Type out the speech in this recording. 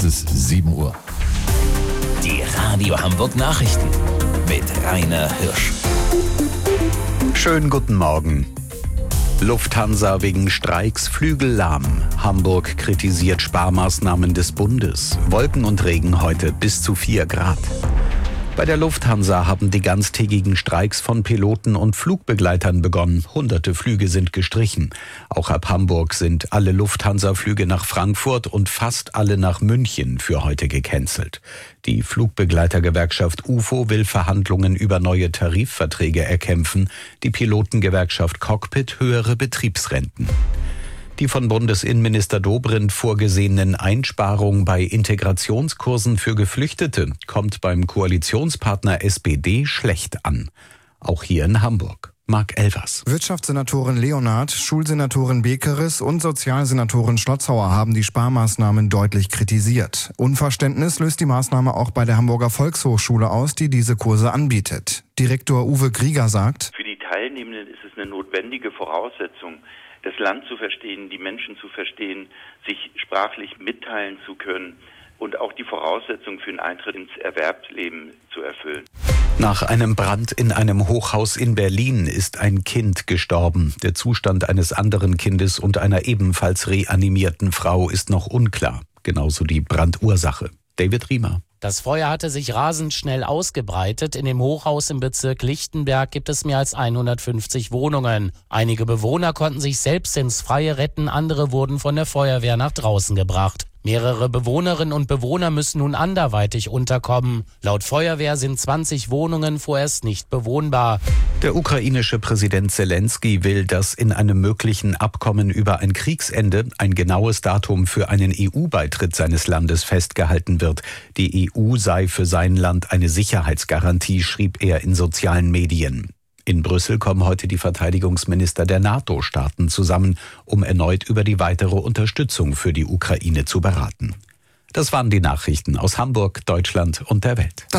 es 7 Uhr. Die Radio Hamburg Nachrichten mit Rainer Hirsch. Schönen guten Morgen. Lufthansa wegen Streiks Flügel lahm. Hamburg kritisiert Sparmaßnahmen des Bundes. Wolken und Regen heute bis zu 4 Grad. Bei der Lufthansa haben die ganztägigen Streiks von Piloten und Flugbegleitern begonnen. Hunderte Flüge sind gestrichen. Auch ab Hamburg sind alle Lufthansa-Flüge nach Frankfurt und fast alle nach München für heute gecancelt. Die Flugbegleitergewerkschaft UFO will Verhandlungen über neue Tarifverträge erkämpfen. Die Pilotengewerkschaft Cockpit höhere Betriebsrenten. Die von Bundesinnenminister Dobrindt vorgesehenen Einsparungen bei Integrationskursen für Geflüchtete kommt beim Koalitionspartner SPD schlecht an. Auch hier in Hamburg. Marc Elvers. Wirtschaftssenatorin Leonhardt, Schulsenatorin Bekeres und Sozialsenatorin Schlotzhauer haben die Sparmaßnahmen deutlich kritisiert. Unverständnis löst die Maßnahme auch bei der Hamburger Volkshochschule aus, die diese Kurse anbietet. Direktor Uwe Grieger sagt: Für die Teilnehmenden ist es eine notwendige Voraussetzung, das Land zu verstehen, die Menschen zu verstehen, sich sprachlich mitteilen zu können und auch die Voraussetzung für den Eintritt ins Erwerbsleben zu erfüllen. Nach einem Brand in einem Hochhaus in Berlin ist ein Kind gestorben. Der Zustand eines anderen Kindes und einer ebenfalls reanimierten Frau ist noch unklar. Genauso die Brandursache. David Riemer. Das Feuer hatte sich rasend schnell ausgebreitet. In dem Hochhaus im Bezirk Lichtenberg gibt es mehr als 150 Wohnungen. Einige Bewohner konnten sich selbst ins Freie retten, andere wurden von der Feuerwehr nach draußen gebracht. Mehrere Bewohnerinnen und Bewohner müssen nun anderweitig unterkommen. Laut Feuerwehr sind 20 Wohnungen vorerst nicht bewohnbar. Der ukrainische Präsident Zelensky will, dass in einem möglichen Abkommen über ein Kriegsende ein genaues Datum für einen EU-Beitritt seines Landes festgehalten wird. Die EU sei für sein Land eine Sicherheitsgarantie, schrieb er in sozialen Medien. In Brüssel kommen heute die Verteidigungsminister der NATO-Staaten zusammen, um erneut über die weitere Unterstützung für die Ukraine zu beraten. Das waren die Nachrichten aus Hamburg, Deutschland und der Welt.